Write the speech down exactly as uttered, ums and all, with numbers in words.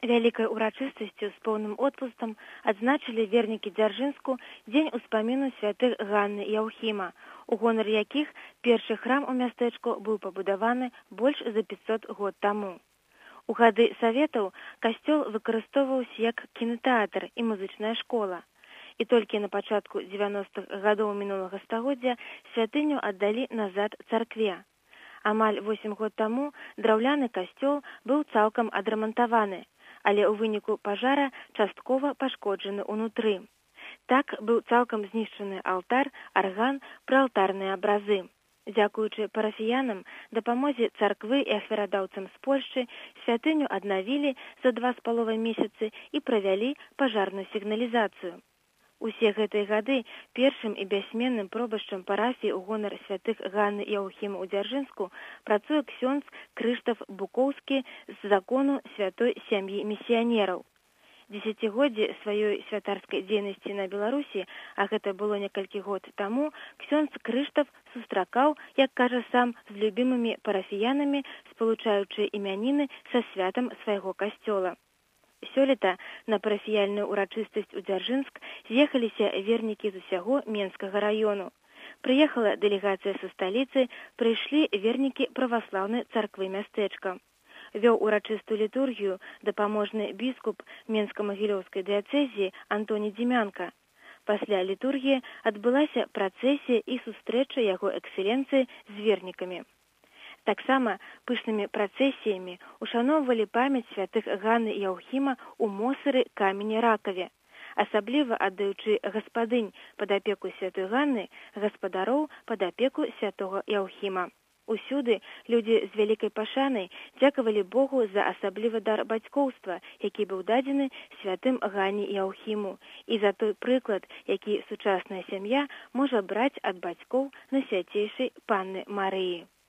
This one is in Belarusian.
Вялікай урачыстасцю з поўным отпускам адзначылі вернікі Дзяржынску дзень успаміну святых Ганны і Яўхіма, у гонар якіх першы храм у мястэчку быў пабудаваны больш за пятьсот год таму. У гады саветаў касцёл выкарыстоўваўся як кінатэатр і музычная школа. І толькі на пачатку дзевяностых гадоў мінулага стагоддзя святыню аддалі назад царкве. Амаль восем год таму драўляны касцёл быў цалкам адрамантаваны, але ў выніку пажара часткова пашкоджаны ўнутры. Так быў цалкам знішчаны алтар, арган, прыалтарныя абразы. Дзякуючы парафіянам, дапамозе царквы і ахвярадаўцам з Польшчы святыню аднавілі за два з паловай месяцы і правялі пажарную сігналізацыю. Усе гэтыя гады першым і бяссменным пробашчам парафіі ў гонар святых Ганны і Яўхіма ў Дзяржынску працуе ксёндз Крыштаф Букоўскі з закону святой сям'і місіянераў. Дзесяцігоддзе сваёй святарскай дзейнасці на Беларусі, а гэта было некалькі год таму, ксёндз Крыштаф сустракаў, як кажа сам, з любімымі парафіянамі, спалучаючы імяніны са святам свайго касцёла. Сёлета на парафіяльную урачыстасць у Дзяржынск з'ехаліся вернікі з усяго Менскага раёну. Прыехала дэлегацыя са сталіцы, прыйшлі вернікі праваслаўнай царквы мястэчка. Вёў урачыстую літургію дапаможны біскуп Менска-Магілёўскай дыяцэзіі Антоній Дзімянка. Пасля літургіі адбылася працэсія і сустрэча яго эксцэленцыі з вернікамі. Таксама пышнымі працэсіямі ушаноўвалі памяць святых Ганны і Яўхіма ў Мосыры Камені-Ракаве, асабліва аддаючы гаспадынь пад апеку святой Ганны, гаспадароў пад апеку святога Яўхіма. Усюды людзі з вялікай пашанай дзякавалі Богу за асаблівы дар бацькоўства, які быў дадзены святым Ганне і Яўхіму, і за той прыклад, які сучасная сям'я можа браць ад бацькоў Найсвяцейшай Панны Марыі.